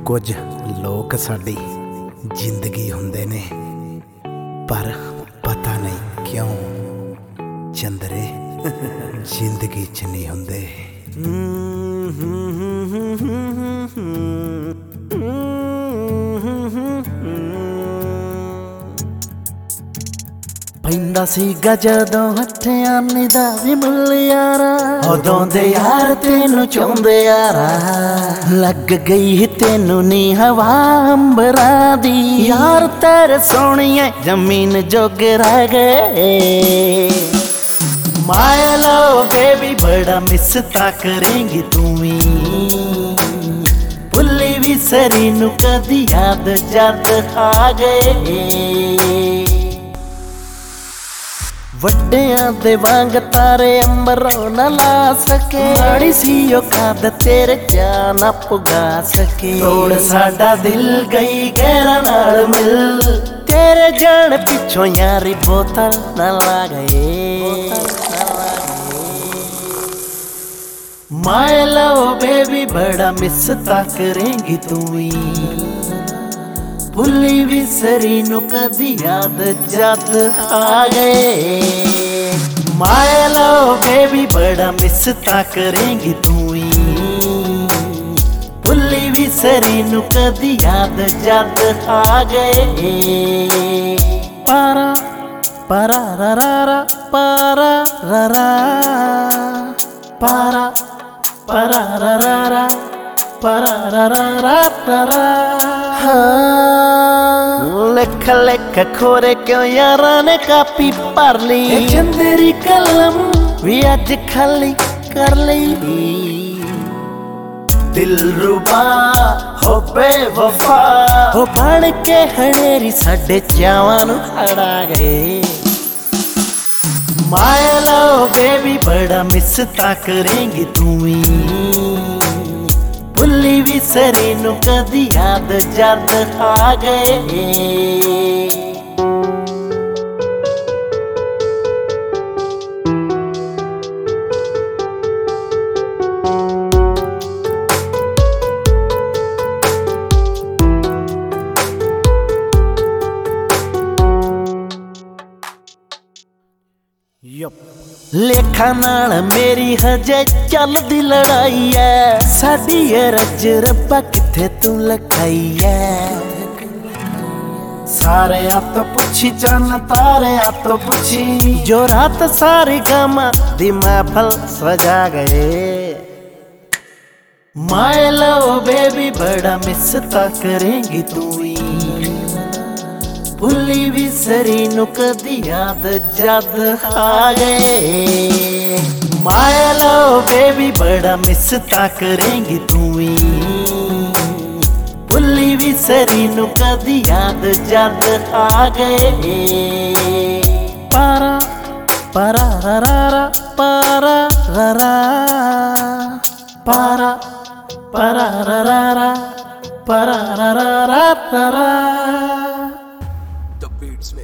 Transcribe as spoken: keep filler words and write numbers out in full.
ਕੁਝ ਲੋਕ ਸਾਡੀ ਜ਼ਿੰਦਗੀ ਹੁੰਦੇ ਨੇ, ਪਰ ਪਤਾ ਨਹੀਂ ਕਿਉਂ ਚੰਦਰੇ ਜ਼ਿੰਦਗੀ 'ਚ ਨਹੀਂ ਹੁੰਦੇ। ਪੈਂਦਾ ਸੀਗਾ ਜਦੋਂ ਹੱਥਿਆਂ ਨੀ ਦਾ ਵੀ ਮੁੱਲ ਯਾਰਾ, ਉਦੋਂ ਦੇ ਯਾਰ ਤੈਨੂੰ ਚਾਹੁੰਦੇ ਯਾਰਾ। ਲੱਗ ਗਈ ਤੈਨੂੰ ਨੀ ਹਵਾ ਅੰਬਰਾਂ ਦੀ, ਯਾਰ ਤੇਰੇ ਸੋਹਣੀਏ ਜ਼ਮੀਨ ਜੋਗ ਰਹਿ ਗਏ। ਮਾਈ ਲਵ ਬੇਬੀ ਬੜਾ ਮਿਸ ਤਾਂ ਕਰੇਂਗੀ ਤੂੰ ਵੀ, ਭੁੱਲੀ ਵੀ ਸਰੀ ਨੂੰ ਕਦੀ ਯਾਦ ਜਦ ਆ ਗਏ। ਵੱਡਿਆਂ ਦੇ ਵਾਂਗ ਤਾਰੇ ਅੰਬਰੋਂ ਨਾ ਲਾ ਸਕੇ, ਮਾੜੀ ਸੀ ਔਕਾਤ ਤੇਰੇ ਜਾ ਨਾ ਪੁਗਾ ਸਕੇ। ਤੋੜ ਸਾਡਾ ਦਿਲ ਗਈ ਗਹਿਰਾ ਨਾਲ ਮਿਲ, ਤੇਰੇ ਜਾਣ ਪਿੱਛੋਂ ਯਾਰੀ ਬੋਤਲ ਨਾ ਲਾ ਗਏ। ਮਾਈ ਲਵ ਬੇਬੀ ਬੜਾ ਮਿਸ ਤਾਂ ਕਰੇਂਗੀ ਤੂੰ ਵੀ, ਭੁੱਲੀ ਵੀ ਸਰੀ ਨੂੰ ਕਦੀ ਯਾਦ ਜਦ ਆ ਗਏ। ਮਾਈ ਲਵ ਬੇਬੀ ਬੜਾ ਮਿਸ ਤਾਂ ਕਰੇਂਗੀ ਤੂੰ ਵੀ, ਭੁੱਲੀ ਵੀ ਸਰੀ ਨੂੰ ਕਦੀ ਯਾਦ ਜਦ ਆ ਗਏ। ਪਾਰਾ ਪਾਰਾ ਰਾ ਰਾ ਰਾ ਪਾਰਾ ਰਾ ਰਾ ਪਾਰਾ ਪਾਰਾ ਰਾ ਰਾ ਰਾ ਪਾਰਾ ਰਾ ਰਾ ਰਾ ਰਾ। ਲਿਖ ਲਿਖ ਖੋਰੇ ਕਿਉਂ ਯਾਰਾਂ ਨੇ ਕਾਪੀ ਭਰ ਲਈ, ਚੰਦਰੀ ਕਲਮ ਵੀ ਅੱਜ ਖਾਲੀ ਕਰ ਲਈ। ਦਿਲਰੂਬਾ ਹੋ ਬੇਵਫਾ ਹੋ ਬਣ ਕੇ ਹਨੇਰੀ ਸਾਡੇ ਚਾਵਾਂ ਨੂੰ ਹੜਾ ਗਏ। ਮਾਈ ਲਵ ਬੇਬੀ ਬੜਾ ਮਿਸ ਤਾਂ ਕਰੇਂਗੀ ਤੂੰ ਵੀ, ਭੁੱਲੀ ਵੀ ਸਰੀ ਨੂੰ ਕਦੀ ਯਾਦ ਜਦ ਆ ਗਏ। ਲੇਖਾਂ ਨਾਲ ਮੇਰੀ ਹਜੇ ਚੱਲਦੀ ਲੜਾਈ ਐ, ਸਾਡੀ ਏ ਰੱਜ ਰੱਬਾ ਕਿੱਥੇ ਤੂੰ ਲਖਾਈ ਐ। ਸਾਰਿਆਂ ਤੋਂ ਪੁੱਛੀ ਚੰਨ ਤਾਰਿਆਂ ਤੋਂ ਪੁੱਛੀ, ਜੋ ਰਾਤ ਸਾਰੇ ਗਮਾਂ ਦੀ ਮਹਿਫਲ ਸਜਾ ਗਏ। ਮਾਈ ਲਵ ਬੇਬੀ ਬੜਾ ਮਿਸ ਤਾਂ ਕਰੇਂਗੀ ਤੂੰ ਵੀ, ਭੁੱਲੀ ਵੀ ਸਰੀ ਨੂੰ ਕਦੀ ਯਾਦ ਜਦ ਆ ਗਏ। ਮਾਈ ਲਵ ਬੇਬੀ ਬੜਾ ਮਿਸ ਤਾਂ ਕਰੇਂਗੀ ਤੂੰ ਵੀ, ਭੁੱਲੀ ਵੀ ਸਰੀ ਨੂੰ ਕਦੀ ਯਾਦ ਜਦ ਆ ਗਏ। ਪਾਰਾ ਪਾਰਾ ਰਾ ਰਾ ਰਾ ਪਾਰਾ ਰਾ ਰਾ ਪਾਰਾ ਪਾਰਾ ਰਾ ਰਾ ਰਾ ਪਾਰਾ ਰਾ ਰਾ ਰਾ ਰਾ। The beats